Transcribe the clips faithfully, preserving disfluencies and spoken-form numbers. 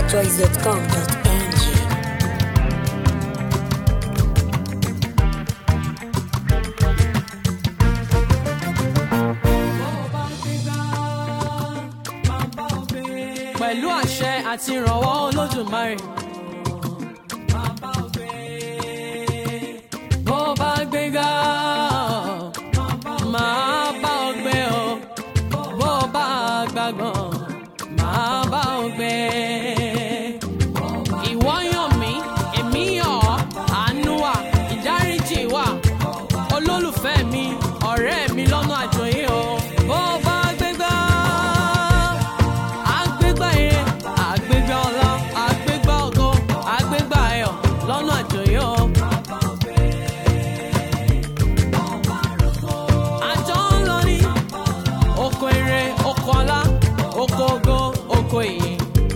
choice dot com dot n g. Pẹ̀lú àṣẹ àti ìrànwọ́ Olódùmarè. Bó bá gbéga, máa bá ọ gbé o. Bó bá gbàgbọ́n, máa bá ọ gbé. Ìwọ yàn mí, èmi yàn ọ́, àánú wà, ìdáríjì wà. Olólùfẹ́ mi, ọ̀rẹ́ mi lọ́nà àjọyé o. Bó bá gbéga, àgbégbá ire, àgbégbá ọlá, àgbégbá ògo, àgbégbá ayọ̀ lọ́nà àjọyé o. Àjọ ń lọ ní oko ire, oko ọlá, oko ògo, oko ìyìn.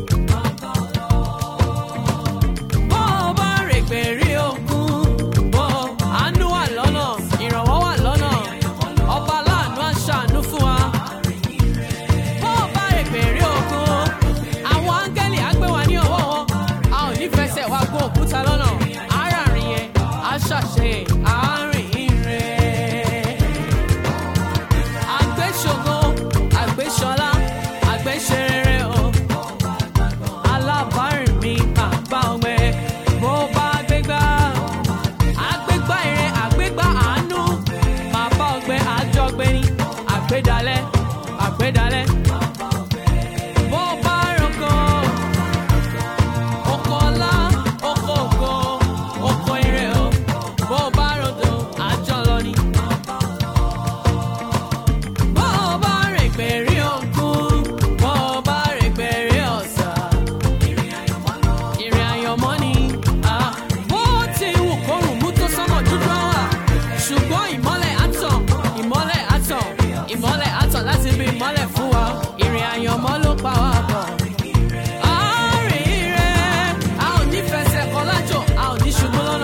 Bó bá règbè rí okun, bó àánú wà lọ́nà, ìrànwọ́ wà lọ́nà, ọba láàánú á ṣàánú fún wa. Bó bá règbè rí okun, àwọn áńgẹ́lì á gbé wa ní ọwọ́ wọn, a ò ní fẹsẹ̀ wá gún òkúta lọ́nà, aráàrin yẹn á ṣàṣe àárín rẹ̀. Àgbéṣògo, àgbéṣọlá, àgbéṣerere o. Alábàárìn mi máa bá ọgbẹ́. Bó bá gbégbá, àgbégbá ire, àgbégbá àánú, máa bá ọgbẹ́ àjọgbé ní. Àgbédalẹ̀, àgbédalẹ̀. Bó bá roko, oko ọlá, oko ògo, oko ire o. Bó bá rodo, àjọ lọ ní. Bó bá règbè rí okun, bó bá règbè rí ọ̀sà, ìrìn àyànmọ́ ni. Ah, bó ti wù kórùn mú tó sánmọ̀ dúdú á wà, ṣùgbọ́n ìmọ́lẹ̀ á tàn, ìmọ́lẹ̀ á tàn, ìmọ́lẹ̀ á tàn láti bí ìmọ́lẹ̀ fún wa. Ìrìn àyànmọ́ ló pa wá pọ̀. Àárín rẹ̀, a ò ní fẹsẹ̀ kọ lájò, a ò ní ṣubú lọ́nà.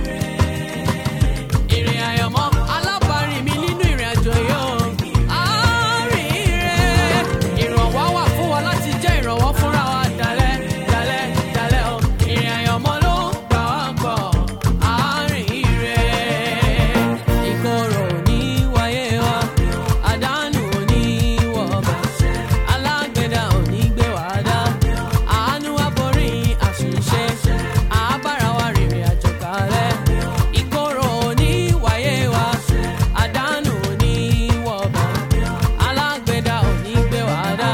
Ìrìn àyànmọ́, alábàárìn mi nínú ìrìn àjò yìí o. Àárín rẹ̀, ìrànwọ́ wà fún wa láti jẹ́ ìrànwọ́ fúnra wa dalẹ̀, dalẹ̀, dalẹ̀ o. Ìrìn àyànmọ́ ló pa wá pọ̀. Àárín rẹ̀, ìkorò ò ní wáyé wa, àdánù ò ní wọ̀bẹ̀, alágbèdá ò ní gbé wa dá. Àánú á borí àṣìṣe, àbára wa rìnrìn àjò kalẹ̀. Ìkorò ò ní wáyé wa, àdánù ò ní wọ̀bẹ̀, alágbèdá ò ní gbé wa dá.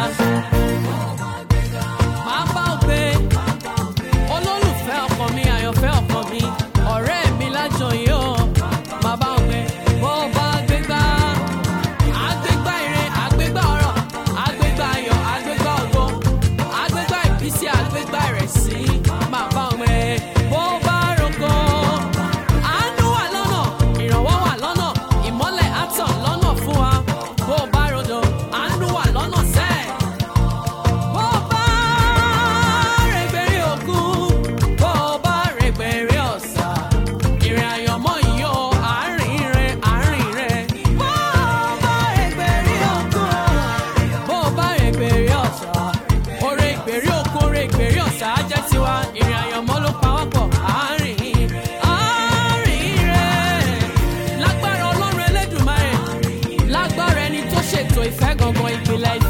Máa bá ọ gbé, olólùfẹ́ ọkàn mi, àyànfẹ́ ọkàn mi, ọ̀rẹ́ mi lájọyé o. Máa bá ọ gbé, bó bá gbégbá, àgbégbá ire, àgbégbá ọrọ̀, àgbégbá ayọ̀, àgbégbá ògo, àgbégbá ìbísí, àgbégbá ìrẹsì. Máa bá ọ gbé, bó bá roko, àánú wà lọ́nà, ìrànwọ́ wà lọ́nà, ìmọ́lẹ̀ á tàn lọ́nà fún wa. Bó bá rodo, àánú wà lọ́nà sẹ́ẹ̀. Bó bá règbè rí òkun, bó bá règbè rí ọ̀sà, ìrìn àyànmọ́ yìí o, àárín rẹ̀, àárín rẹ̀. Bó bá règbè rí òkun, bó bá règbè rí ọ̀sà, oore ìgbèrí òkun, oore ìgbèrí ọ̀sà á jẹ́ tiwa. Ìrìn àyànmọ́ ló pa wá pọ̀. Àárín, àárín rẹ̀, lágbára Ọlọ́run Elédùmarè, lágbára ẹni tó ṣètò ìfẹ́ gangan, ìpìlẹ̀ ìfẹ́.